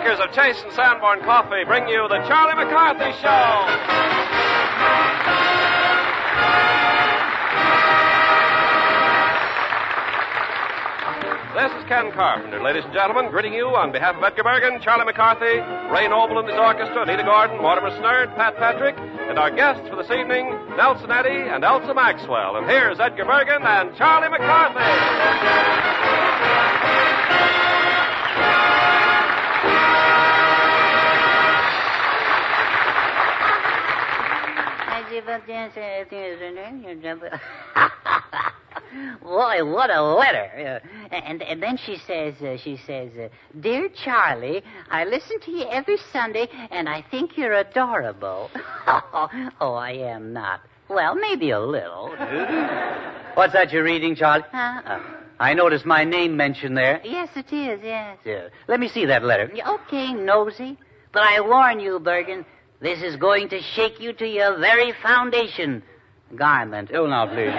makers of Chase and Sanborn Coffee bring you the Charlie McCarthy Show. This is Ken Carpenter, ladies and gentlemen, greeting you on behalf of Edgar Bergen, Charlie McCarthy, Ray Noble and his orchestra, Anita Gordon, Mortimer Snerd, Pat Patrick, and our guests for this evening, Nelson Eddy and Elsa Maxwell. And here's Edgar Bergen and Charlie McCarthy. Boy, what a letter. And then she says, Dear Charlie, I listen to you every Sunday, and I think you're adorable. Oh, I am not. Well, maybe a little. What's that you're reading, Charlie? I noticed my name mentioned there. Yes, it is, yes. Yeah. Let me see that letter. Okay, nosy. But I warn you, Bergen, this is going to shake you to your very foundation. Garment. Oh, now, please.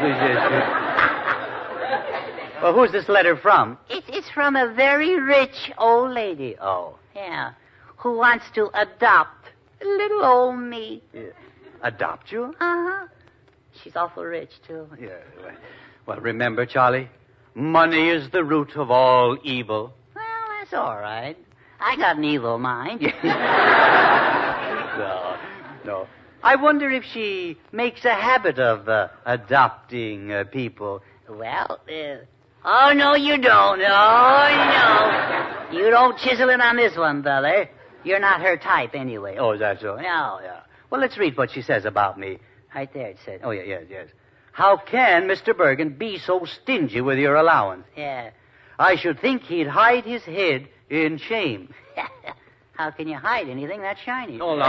Well, who's this letter from? It's from a very rich old lady. Oh. Yeah. Who wants to adopt little old me. Yeah. Adopt you? Uh-huh. She's awful rich, too. Yeah. Well, remember, Charlie, money is the root of all evil. Well, that's all right. I got an evil mind. No. I wonder if she makes a habit of adopting people. Well, oh, no, you don't. Oh, no. You don't chisel in on this one, brother. You're not her type anyway. Oh, is that so? No, yeah. Well, let's read what she says about me. Right there, it says. Oh, yes. How can Mr. Bergen be so stingy with your allowance? Yeah. I should think he'd hide his head in shame. How can you hide anything that shiny? Oh, no.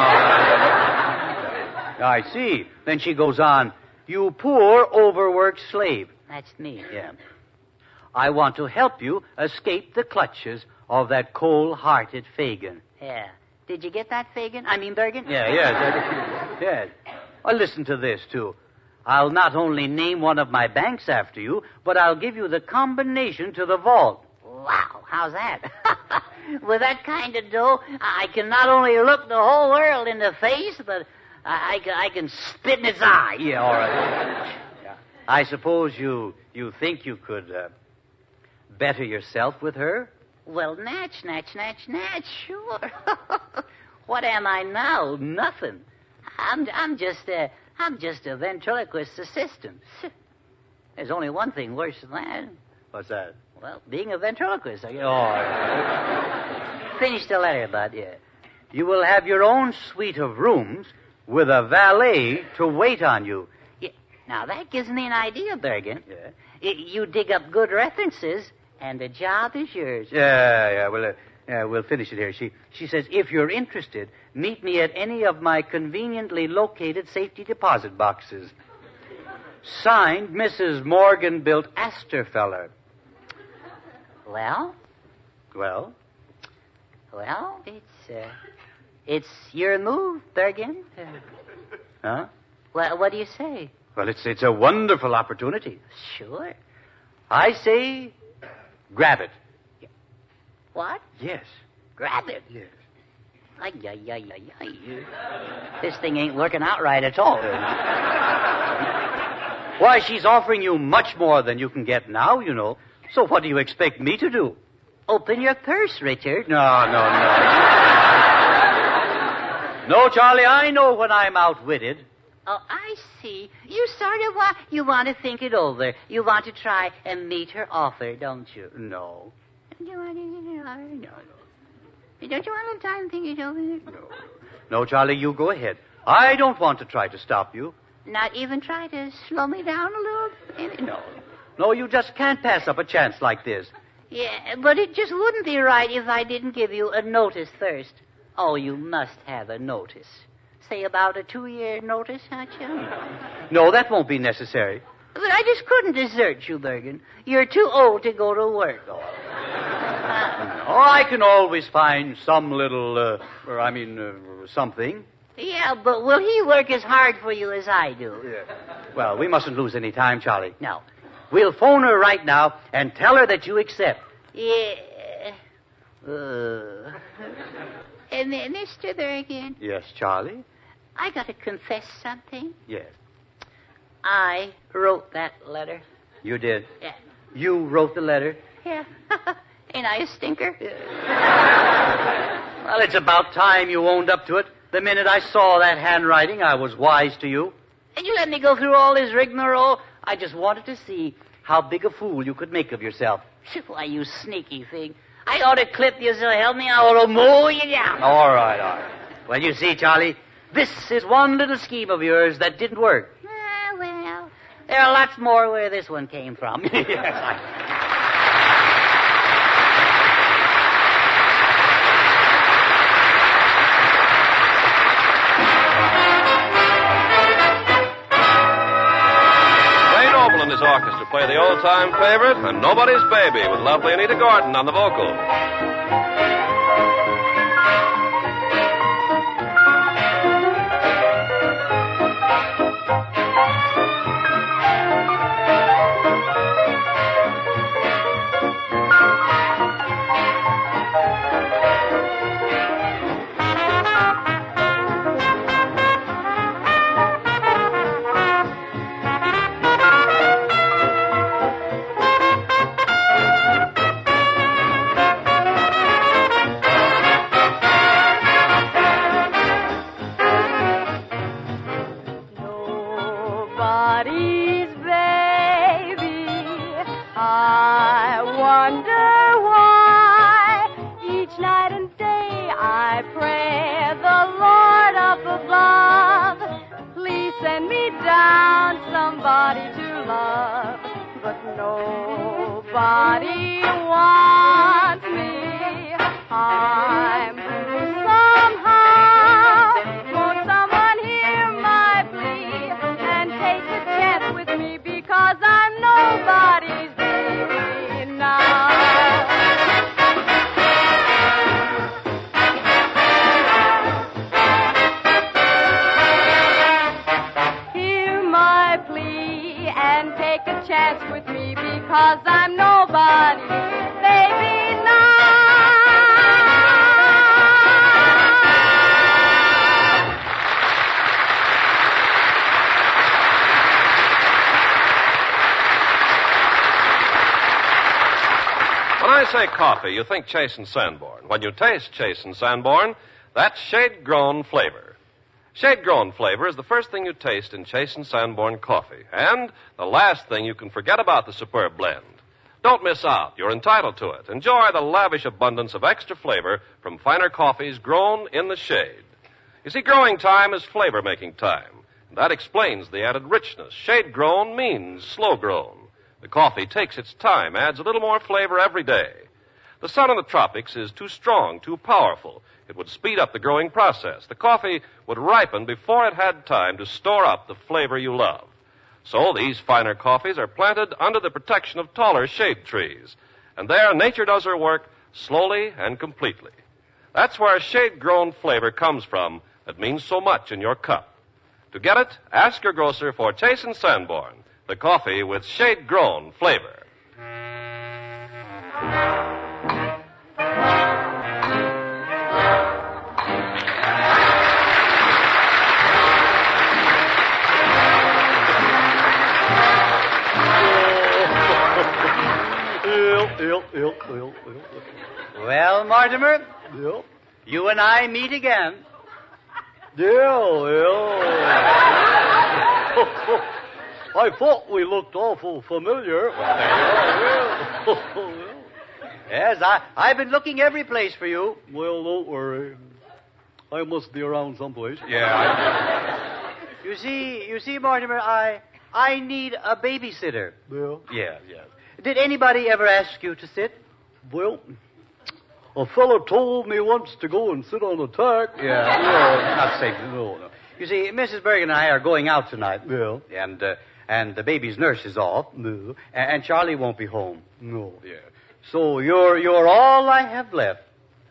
I see. Then she goes on, you poor, overworked slave. That's me. Yeah. I want to help you escape the clutches of that cold-hearted Fagin. Yeah. Did you get that, Fagin? I mean, Bergen? Yes. Well, listen to this, too. I'll not only name one of my banks after you, but I'll give you the combination to the vault. Wow, how's that? With that kind of dough, I can not only look the whole world in the face, but I can spit in its eye. Yeah, all right. Yeah. I suppose you think you could better yourself with her? Well, natch, sure. What am I now? Nothing. I'm just a ventriloquist assistant. There's only one thing worse than that. What's that? Well, being a ventriloquist. Finish the letter, Bud. Yeah. You will have your own suite of rooms with a valet to wait on you. Yeah. Now, that gives me an idea, Bergen. Yeah. You dig up good references, and the job is yours. Yeah. Well, we'll finish it here. She says, if you're interested, meet me at any of my conveniently located safety deposit boxes. Signed, Mrs. Morgan-built Astorfeller. Well? Well, it's your move, Bergen. Huh? Well, what do you say? Well, it's a wonderful opportunity. Sure. I say, grab it. What? Yes. Grab it? Yes. Ay. This thing ain't working out right at all. Why, she's offering you much more than you can get now, you know. So what do you expect me to do? Open your purse, Richard. No. No, Charlie, I know when I'm outwitted. Oh, I see. You sort of want to think it over. You want to try and meet her offer, don't you? No. No. Don't you want a little time to think it over? No, Charlie, you go ahead. I don't want to try to stop you. Not even try to slow me down a little? No, you just can't pass up a chance like this. Yeah, but it just wouldn't be right if I didn't give you a notice first. Oh, you must have a notice. Say about a 2-year notice, aren't you? No, that won't be necessary. But I just couldn't desert you, Bergen. You're too old to go to work. I can always find some little, something. Yeah, but will he work as hard for you as I do? Yeah. Well, we mustn't lose any time, Charlie. No. We'll phone her right now and tell her that you accept. Yeah. And Mr. Bergen, Yes, Charlie? I got to confess something. Yes. I wrote that letter. You did? Yeah. You wrote the letter? Yeah. Ain't I a stinker? Well, it's about time you owned up to it. The minute I saw that handwriting, I was wise to you. And you let me go through all this rigmarole? I just wanted to see how big a fool you could make of yourself. Why, you sneaky thing. I ought to clip you, so help me, I ought to mow you down. All right. Well, you see, Charlie, this is one little scheme of yours that didn't work. Well, there are lots more where this one came from. And his orchestra play the old-time favorite, And Nobody's Baby, with lovely Anita Gordon on the vocals. Nobody's baby, I wonder why. Each night and day I pray the Lord up above, please send me down somebody to love. But nobody wants me, I'm blue somehow. Won't someone hear my plea and take a chance with me, because I'm nobody's baby now. Hear my plea and take a chance with me, because I'm nobody's baby now. When I say coffee, you think Chase and Sanborn. When you taste Chase and Sanborn, that's shade-grown flavor. Shade-grown flavor is the first thing you taste in Chase and Sanborn coffee, and the last thing you can forget about the superb blend. Don't miss out. You're entitled to it. Enjoy the lavish abundance of extra flavor from finer coffees grown in the shade. You see, growing time is flavor-making time. That explains the added richness. Shade-grown means slow-grown. The coffee takes its time, adds a little more flavor every day. The sun in the tropics is too strong, too powerful. It would speed up the growing process. The coffee would ripen before it had time to store up the flavor you love. So these finer coffees are planted under the protection of taller shade trees. And there, nature does her work slowly and completely. That's where shade-grown flavor comes from that means so much in your cup. To get it, ask your grocer for Chase and Sanborn, the coffee with shade-grown flavor. Well, Mortimer, Yeah. you and I meet again. Yeah. I thought we looked awful familiar. Yes, I've been looking every place for you. Well, don't worry. I must be around someplace. Yeah. You see, Mortimer, I need a babysitter. Yeah. Yes. Did anybody ever ask you to sit? Well, a fella told me once to go and sit on a tack. Yeah. Not safe. No. You see, Mrs. Bergen and I are going out tonight. Yeah. And the baby's nurse is off. No. And Charlie won't be home. No. Yeah. So you're all I have left.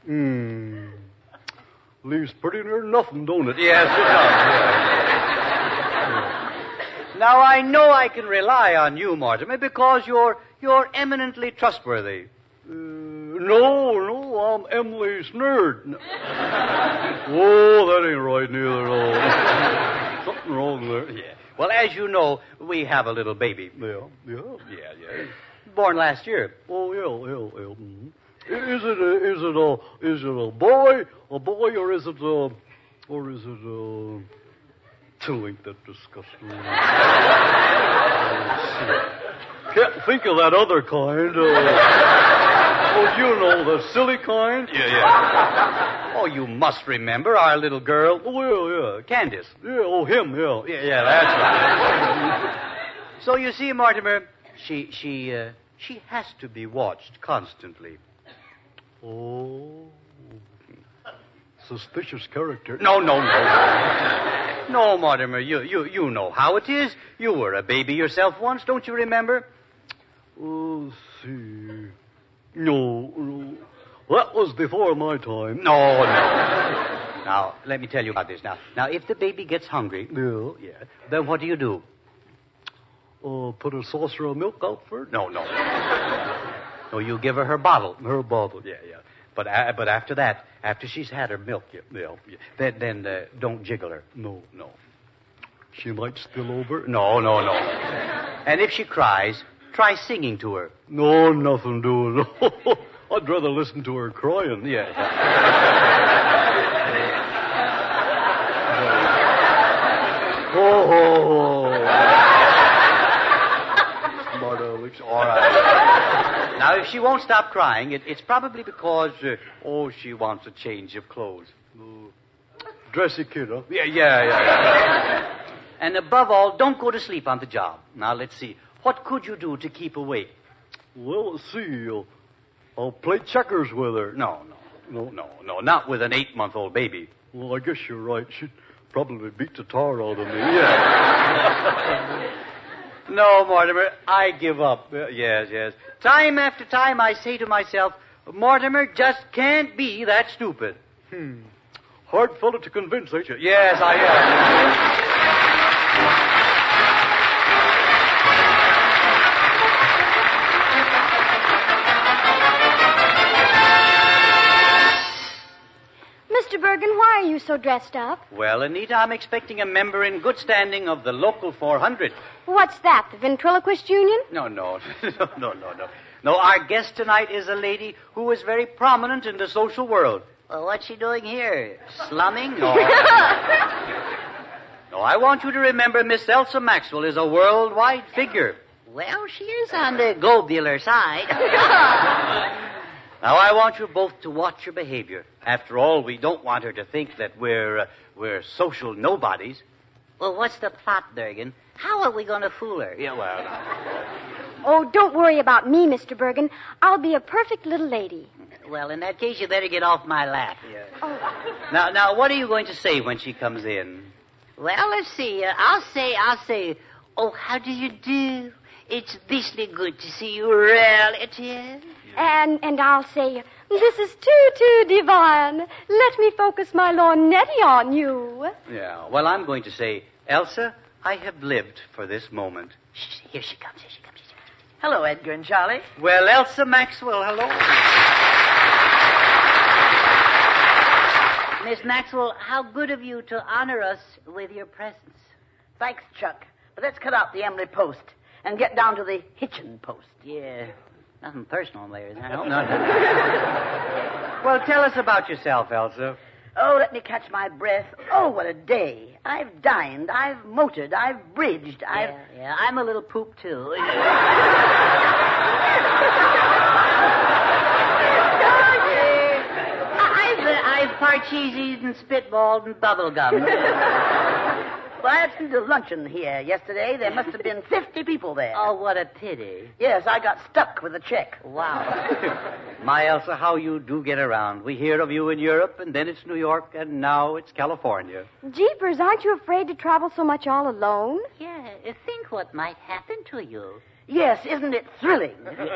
Leaves pretty near nothing, don't it? Yes, it does. Now, I know I can rely on you, Mortimer, because you're eminently trustworthy. No, I'm Emily Snerd. Oh, that ain't right neither, no. Something wrong there. Yeah. Well, as you know, we have a little baby. Yeah. Yeah. Born last year. Oh, yeah. Mhm. Is it a boy, or is it Till ain't that disgusting. Can't think of that other kind. You know, the silly kind. Yeah. Oh, you must remember our little girl. Oh, yeah. Candace. Yeah, him, yeah. Yeah, that's right. So you see, Mortimer, she has to be watched constantly. Oh. Suspicious character. No. No, Mortimer, you know how it is. You were a baby yourself once, don't you remember? Oh, see. No. That was before my time. No. Now, let me tell you about this. Now, if the baby gets hungry, Yeah. then what do? Put a saucer of milk out for it? No. No, you give her bottle. Her bottle. Yeah. But after that, after she's had her milk, then don't jiggle her. No. She might spill over? No. And if she cries, try singing to her. No, nothing doing. I'd rather listen to her crying. Yeah. Oh. Smart Alex. All right. Now, if she won't stop crying, it's probably because, she wants a change of clothes. Dressy kid, huh? Yeah. And above all, don't go to sleep on the job. Now, let's see. What could you do to keep awake? Well, let's see. I'll play checkers with her. No. Not with an 8-month-old baby. Well, I guess you're right. She'd probably beat the tar out of me. Yeah. No, Mortimer, I give up. Yes. Time after time I say to myself, Mortimer just can't be that stupid. Hard fellow to convince, ain't you? Yes, I am. Mr. Bergen, why are you so dressed up? Well, Anita, I'm expecting a member in good standing of the local 400. What's that, the ventriloquist union? No. No, our guest tonight is a lady who is very prominent in the social world. Well, what's she doing here? Slumming? No, I want you to remember Miss Elsa Maxwell is a worldwide figure. Well, she is on the globular side. Now, I want you both to watch your behavior. After all, we don't want her to think that we're social nobodies. Well, what's the plot, Bergen? How are we going to fool her? Yeah, well... Oh, don't worry about me, Mr. Bergen. I'll be a perfect little lady. Well, in that case, you better get off my lap. Yeah. Oh. Now, what are you going to say when she comes in? Well, let's see. I'll say, oh, how do you do? It's beastly good to see you, relative. And I'll say, this is too divine. Let me focus my lorgnetti on you. Yeah, well, I'm going to say, Elsa, I have lived for this moment. Shh, here she comes. Hello, Edgar and Charlie. Well, Elsa Maxwell, hello. Miss Maxwell, how good of you to honor us with your presence. Thanks, Chuck. But let's cut out the Emily Post and get down to the Hitchin Post. Yeah, nothing personal there, is there? No. Well, tell us about yourself, Elsa. Oh, let me catch my breath. Oh, what a day. I've dined, I've motored, I've bridged, Yeah, I'm a little poop, too. I've parcheesied and spitballed and bubblegummed. Well, I had to luncheon here yesterday. There must have been 50 people there. Oh, what a pity. Yes, I got stuck with a check. Wow. My Elsa, how you do get around. We hear of you in Europe, and then it's New York, and now it's California. Jeepers, aren't you afraid to travel so much all alone? Yeah, think what might happen to you. Yes, isn't it thrilling?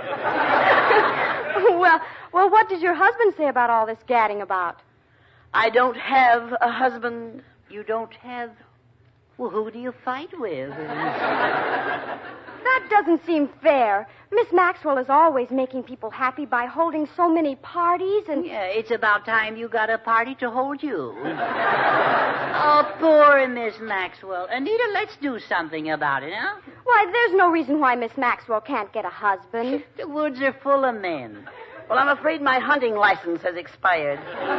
Well, what does your husband say about all this gadding about? I don't have a husband. You don't have... Well, who do you fight with? That doesn't seem fair. Miss Maxwell is always making people happy by holding so many parties and... Yeah, it's about time you got a party to hold you. Oh, poor Miss Maxwell. Anita, let's do something about it, huh? Why, there's no reason why Miss Maxwell can't get a husband. The woods are full of men. Well, I'm afraid my hunting license has expired.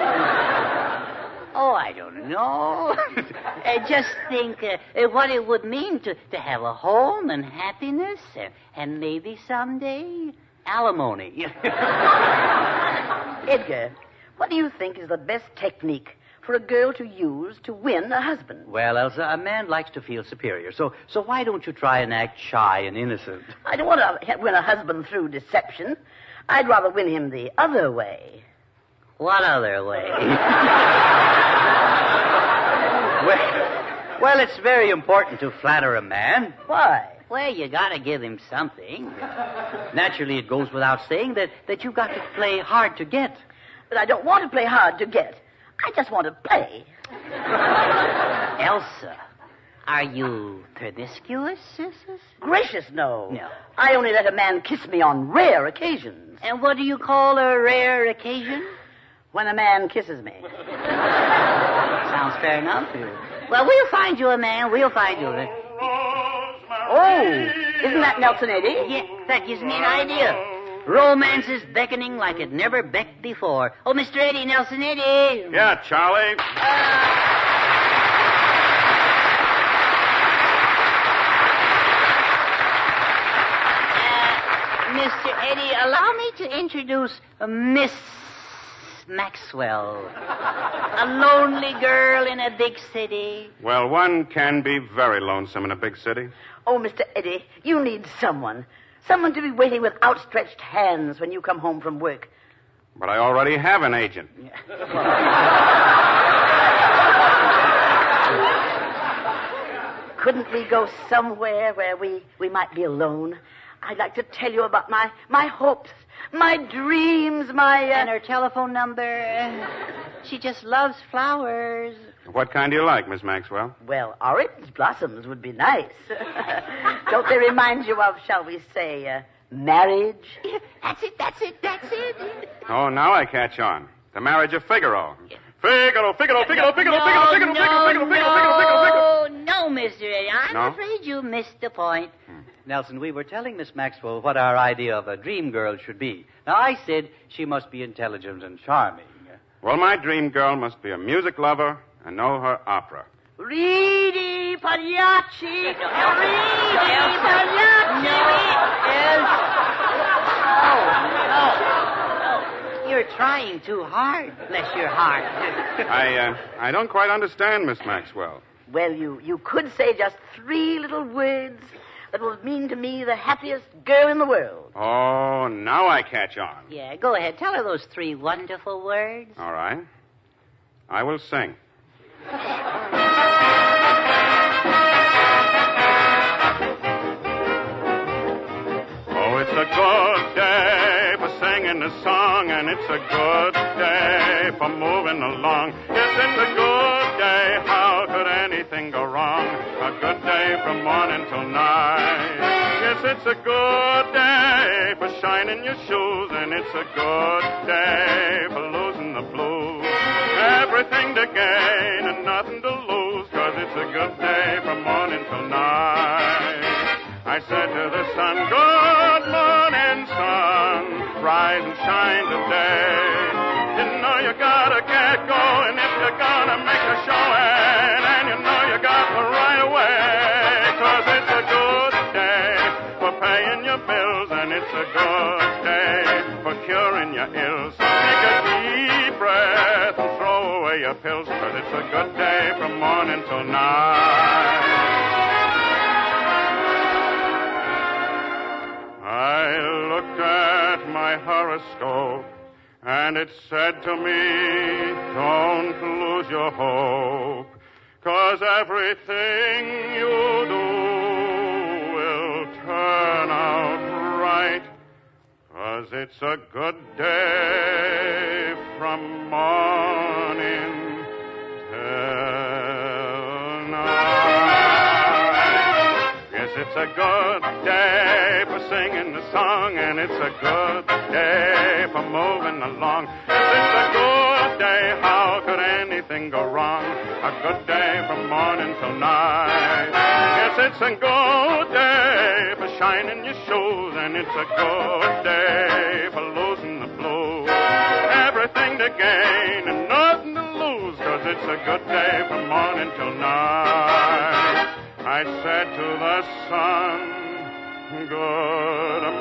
Oh, I don't know. Just think what it would mean to have a home and happiness and maybe someday alimony. Edgar, what do you think is the best technique for a girl to use to win a husband? Well, Elsa, a man likes to feel superior, so why don't you try and act shy and innocent? I don't want to win a husband through deception. I'd rather win him the other way. What other way? Well, it's very important to flatter a man. Why? Well, you gotta give him something. Naturally, it goes without saying that you've got to play hard to get. But I don't want to play hard to get. I just want to play. Elsa, are you promiscuous, sisters? Gracious, no. No. I only let a man kiss me on rare occasions. And what do you call a rare occasion? When a man kisses me. Sounds fair enough. Well, we'll find you a man. We'll find you a man. Oh, isn't that Nelson Eddy? Yeah, that gives me an idea. Romance is beckoning like it never becked before. Oh, Mr. Eddy, Nelson Eddy. Yeah, Charlie. Mr. Eddy, allow me to introduce Miss Maxwell. A lonely girl in a big city. Well, one can be very lonesome in a big city. Oh, Mr. Eddy, you need someone. Someone to be waiting with outstretched hands when you come home from work. But I already have an agent. Couldn't we go somewhere where we might be alone? I'd like to tell you about my hopes, my dreams, And her telephone number. She just loves flowers. What kind do you like, Miss Maxwell? Well, orange blossoms would be nice. Don't they remind you of, shall we say, marriage? That's it. Oh, now I catch on. The marriage of Figaro. Figaro. No, Mr. Eddy. I'm No? afraid you missed the point. Nelson, we were telling Miss Maxwell what our idea of a dream girl should be. Now, I said she must be intelligent and charming. Well, my dream girl must be a music lover and know her opera. Ridi Pagliacci! Ridi No. You're trying too hard. Bless your heart. I don't quite understand, Miss Maxwell. Well, you could say just 3 little words that will mean to me the happiest girl in the world. Oh, now I catch on. Yeah, go ahead. Tell her those 3 wonderful words. All right. I will sing. Oh, it's a good day for singing a song, and it's a good day for moving along. Yes, it's a good day. How could anything go wrong? A good day from morning till night. Yes, it's a good day for shining your shoes, and it's a good day for losing the blues. Everything to gain and nothing to lose, 'cause it's a good day from morning till night. I said to the sun, good morning, sun, rise and shine today. You know you gotta get going if you're gonna make a showing, and you know you got to right away, 'cause it's a good day for paying your bills, and it's a good day for curing your ills. So take a deep breath and throw away your pills, 'cause it's a good day from morning till night. I looked at my horoscope, and it said to me, don't lose your hope, 'cause everything you do will turn out right, 'cause it's a good day from morning till night. Yes, it's a good day for singing the song, and it's a good day for moving along. Yes, it's a good day, how could anything go wrong? A good day from morning till night. Yes, it's a good day for shining your shoes, and it's a good day for losing the blues. Everything to gain and nothing to lose, 'cause it's a good day from morning till night. I said to the sun, good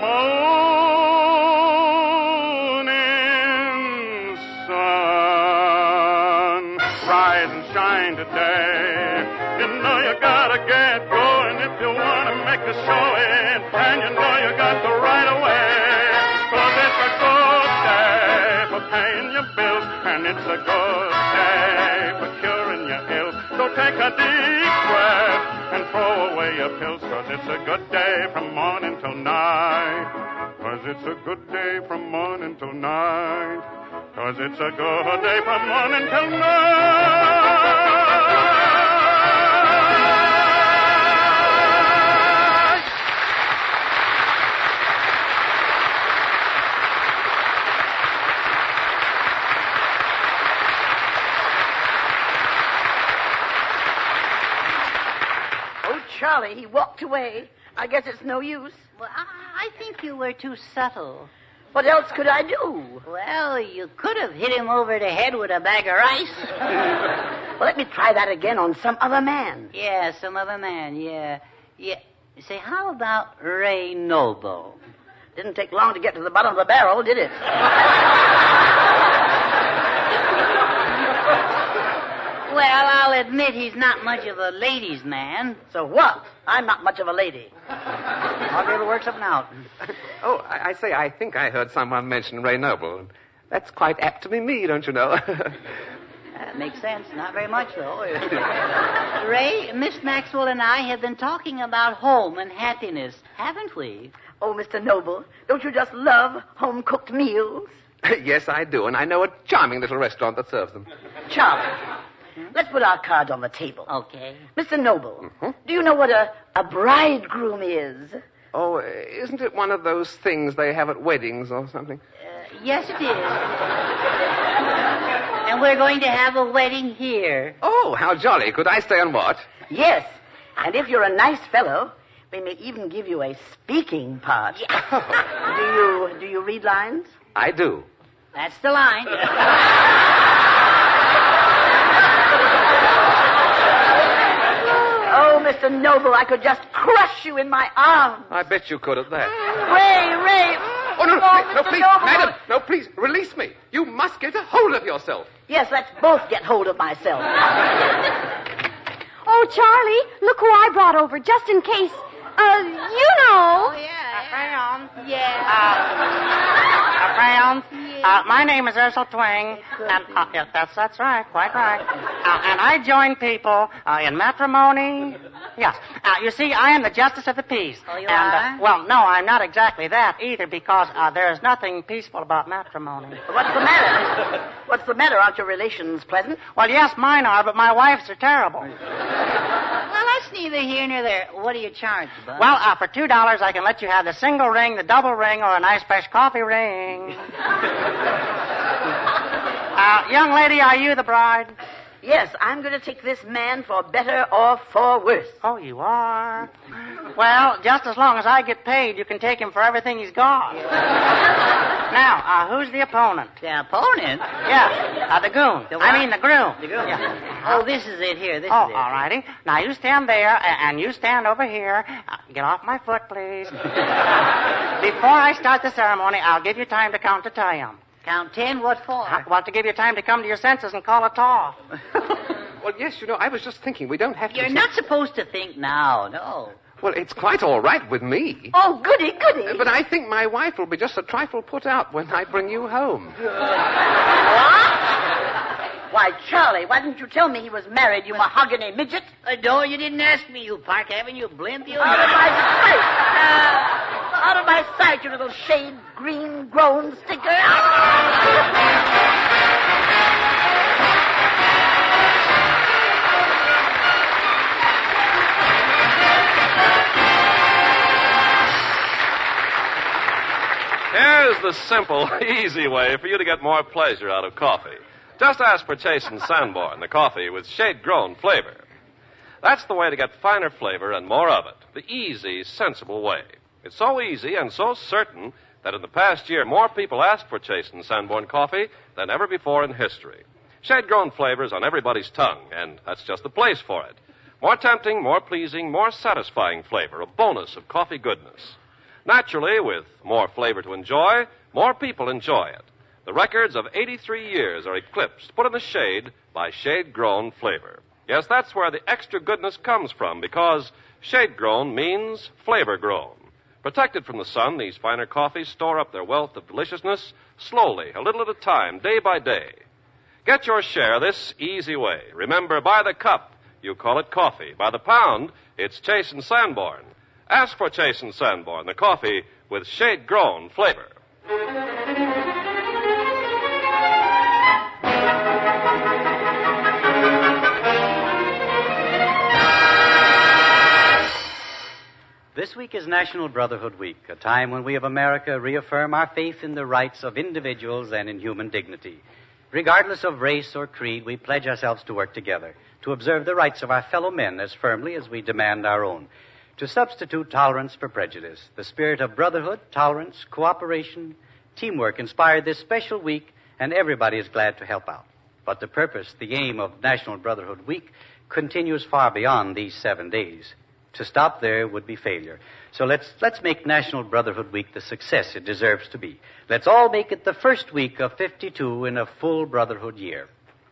morning, sun. Rise and shine today. You know you gotta get going if you want to make a showing, and you know you got to right away. 'Cause it's a good day for paying your bills, and it's a good day for curing your ills. So take a deep breath and throw away your pills, 'cause it's a good day from morning till night. 'Cause it's a good day from morning till night. 'Cause it's a good day from morning till night. Charlie, he walked away. I guess it's no use. Well, I think you were too subtle. What else could I do? Well, you could have hit him over the head with a bag of rice. Well, let me try that again on some other man. Yeah, some other man, yeah. Say, how about Ray Noble? Didn't take long to get to the bottom of the barrel, did it? Well, I'll admit he's not much of a ladies' man. So what? I'm not much of a lady. I'll be able to work something out. Oh, I say, I think I heard someone mention Ray Noble. That's quite apt to be me, don't you know? That makes sense. Not very much, though. Ray, Miss Maxwell and I have been talking about home and happiness, haven't we? Oh, Mr. Noble, don't you just love home-cooked meals? Yes, I do, and I know a charming little restaurant that serves them. Charlie, let's put our cards on the table. Okay. Mr. Noble, do you know what a bridegroom is? Oh, isn't it one of those things they have at weddings or something? Yes, it is. And we're going to have a wedding here. Oh, how jolly. Could I stay and watch? Yes, and if you're a nice fellow, we may even give you a speaking part. Do you read lines? I do. That's the line. Oh, Mr. Noble, I could just crush you in my arms. I bet you could at that. Ray. Oh, no, Mr. please, Noble. madam. No, please, release me. You must get a hold of yourself. Yes, let's both get hold of myself. Oh, Charlie, look who I brought over, just in case. You know. Oh, yeah. Crayons. Yeah. Crayons. My name is Ursula Twing. And, yes, that's right, quite right. And I join people in matrimony. Yes. You see, I am the justice of the peace. Oh, you and, are? Well, no, I'm not exactly that either, because there's nothing peaceful about matrimony. What's the matter? What's the matter? Aren't your relations pleasant? Well, yes, mine are, but my wife's are terrible. Well, that's neither here nor there. What do you charge, Bud? Well, for $2, I can let you have the single ring, the double ring, or a nice fresh coffee ring. Young lady, are you the bride? Yes, I'm going to take this man for better or for worse. Oh, you are? Well, just as long as I get paid, you can take him for everything he's got. Now, who's the opponent? The opponent? Yeah, the goon. The what? I mean the groom. The groom. Yeah. Oh, this is it here. This Oh, is it. all righty. Now, you stand there, and you stand over here. Get off my foot, please. Before I start the ceremony, I'll give you time to count to 10. Count 10, what for? I want to give you time to come to your senses and call it off. Well, yes, you know, I was just thinking we don't have to... You're not supposed to think now, no. Well, it's quite all right with me. Oh, goody. But I think my wife will be just a trifle put out when I bring you home. What? Why, Charlie, why didn't you tell me he was married, you mahogany midget? No, you didn't ask me, you Park Avenue blimp, you. Out of my sight. Out of my sight, you little shade green grown stinker. Here's the simple, easy way for you to get more pleasure out of coffee. Just ask for Chase and Sanborn, the coffee with shade-grown flavor. That's the way to get finer flavor and more of it. The easy, sensible way. It's so easy and so certain that in the past year, more people asked for Chase and Sanborn coffee than ever before in history. Shade-grown flavor is on everybody's tongue, and that's just the place for it. More tempting, more pleasing, more satisfying flavor, a bonus of coffee goodness. Naturally, with more flavor to enjoy, more people enjoy it. The records of 83 years are eclipsed, put in the shade by shade-grown flavor. Yes, that's where the extra goodness comes from, because shade-grown means flavor-grown. Protected from the sun, these finer coffees store up their wealth of deliciousness slowly, a little at a time, day by day. Get your share this easy way. Remember, by the cup, you call it coffee. By the pound, it's Chase and Sanborn. Ask for Chase and Sanborn, the coffee with shade-grown flavor. This week is National Brotherhood Week, a time when we of America reaffirm our faith in the rights of individuals and in human dignity. Regardless of race or creed, we pledge ourselves to work together, to observe the rights of our fellow men as firmly as we demand our own, to substitute tolerance for prejudice. The spirit of brotherhood, tolerance, cooperation, teamwork inspired this special week, and everybody is glad to help out. But the purpose, the aim of National Brotherhood Week continues far beyond these 7 days. To stop there would be failure. So let's make National Brotherhood Week the success it deserves to be. Let's all make it the first week of 52 in a full Brotherhood year.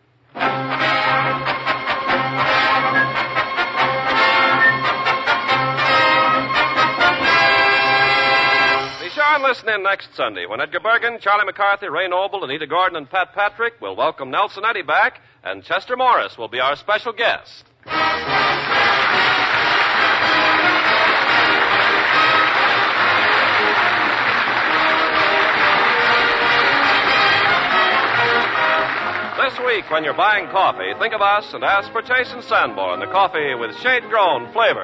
Be sure and listen in next Sunday when Edgar Bergen, Charlie McCarthy, Ray Noble, Anita Gordon, and Pat Patrick will welcome Nelson Eddy back, and Chester Morris will be our special guest. This week, when you're buying coffee, think of us and ask for Chase and Sanborn, the coffee with shade-grown flavor.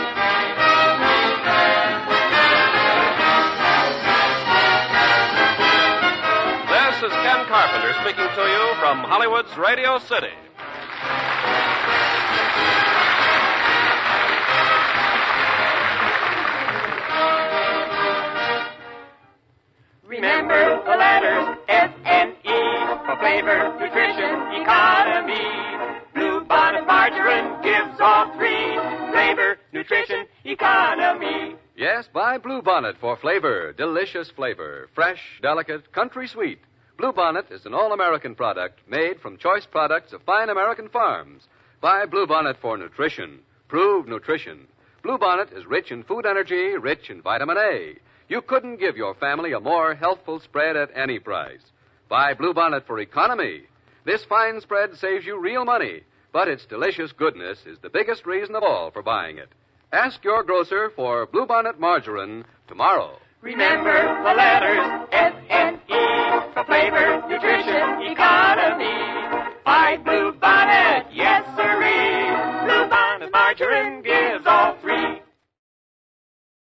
This is Ken Carpenter speaking to you from Hollywood's Radio City. Remember the letters S-N-E for flavor, nutrition, economy. Blue Bonnet margarine gives all three: flavor, nutrition, economy. Yes, buy Blue Bonnet for flavor, delicious flavor, fresh, delicate, country sweet. Blue Bonnet is an all-American product made from choice products of fine American farms. Buy Blue Bonnet for nutrition, proved nutrition. Blue Bonnet is rich in food energy, rich in vitamin A. You couldn't give your family a more healthful spread at any price. Buy Blue Bonnet for economy. This fine spread saves you real money, but its delicious goodness is the biggest reason of all for buying it. Ask your grocer for Blue Bonnet margarine tomorrow. Remember the letters S-N-E